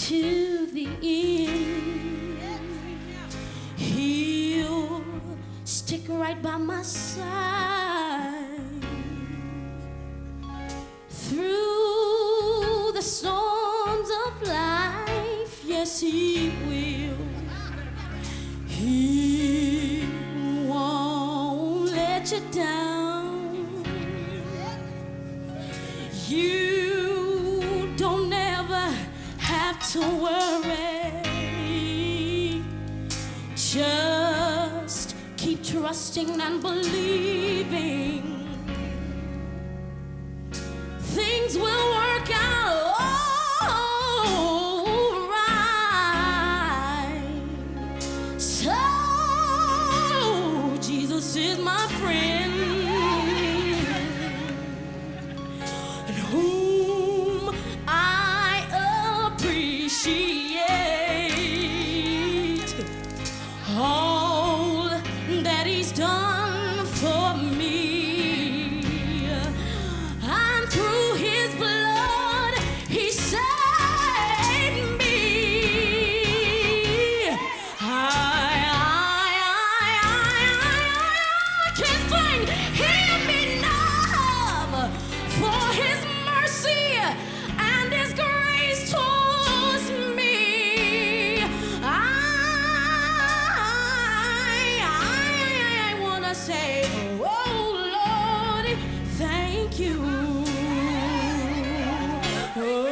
to the end. He'll stick right by my side through the storms of life. Yes, he will. He won't let you down. You don't ever have to worry. Just keep trusting and believing. Things will work out all right. So Jesus is my friend, and whom I appreciate all that he's done for me. And through his blood he saved me. I can't thank him enough for his mercy and his grace towards me. I wanna say, oh Lord, thank you. Oh,